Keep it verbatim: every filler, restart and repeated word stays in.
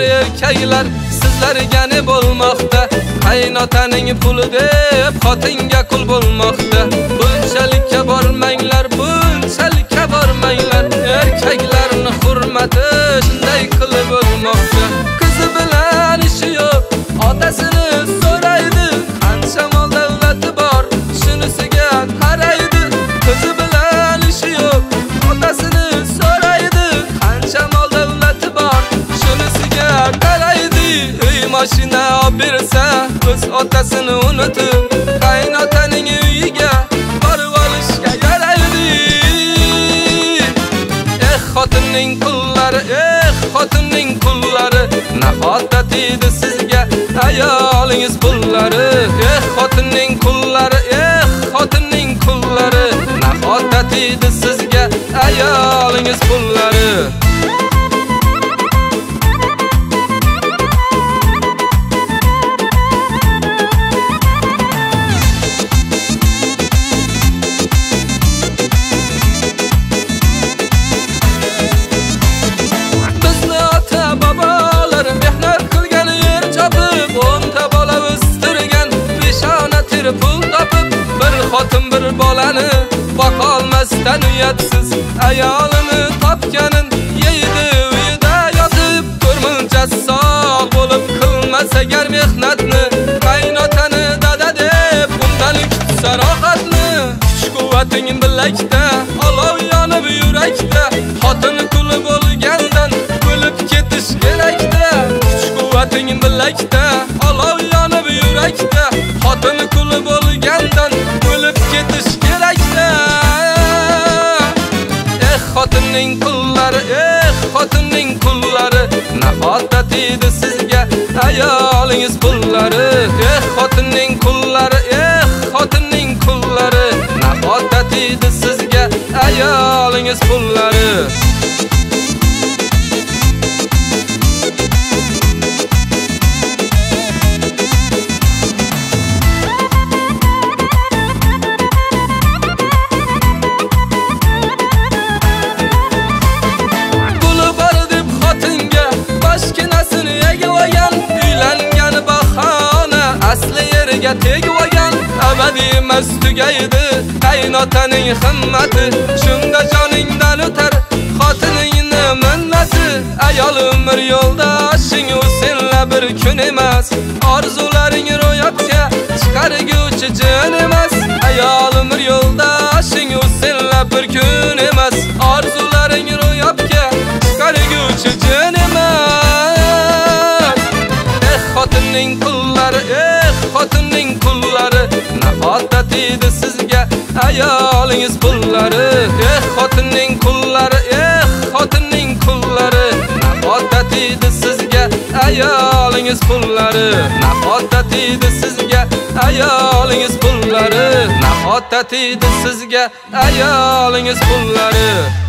erkaklar sizlarga ne bo'lmoqda? Qaynotaning puli deb xotinga qul bo'lmoqda. Bunchalikka bormanglar, bunchalikka bormanglar. Erkaklarni hurmati shunday qilib bo'lmoqda. Qizi bilan ishi yo'q, otasini so'raydi. Qancha mol davlati bor, shunisiga qaraydi. Qizi bilan ishi yo'q, otasini so'raydi. Qancha mol davlati bor, shunisiga qaraydi. Uy mashina olib bersa, o'z otasini unutib, qaynotaning uyiga borib olishga yaraydi. Eh xotinning pullari, eh xotinning pullari, nahotda tegdi sizga ayolingiz pullari. Eh xotinning pullari, eh xotinning pullari, nahotda tegdi sizga ayolingiz pullari. Pul topib, bir xotin bir bolani boqolmasdan uyatsiz ayolini topganin yeydi uyida yotib. Ko'rmunchasi sog' bo'lib qilmas agar mehnatni, qaynotani dada deb undan kutsa rohatni. Kuch-quvvating bilakda, olov yonib yurakda, xotin quli bo'lgandan o'lib ketish kerakda. Kuch-quvvating bilakda, olov yonib yurakda, xotin quli bo'lgandan o'lib ketish kerakda. Eh xotinning pullari, eh xotinning pullari, nahotda tegdi sizga ayolingiz pullari. Eh xotinning pullari, eh xotinning pullari, nahotda tegdi sizga ayolingiz pullari. Tegib olgan abadiy emas tugaydi qaynotaning himmati. Shunda joningdan o'tar xotiningni minnati. Ayol umr yo'ldoshing u senla bir kun emas, orzularing ro'yobga chiqarguvchi jin emas. Ayol umr yo'ldoshing u senla bir kun emas, orzularing ro'yobga chiqarguvchi jin emas. Eh xotinning pullari, eh xotinning pullari, nahotda tegdi sizga ayolingiz pullari. Eh xotinning pullari, eh xotinning pullari, nahotda tegdi sizga ayolingiz pullari. Nahotda tegdi sizga ayolingiz pullari, nahotda tegdi sizga ayolingiz pullari.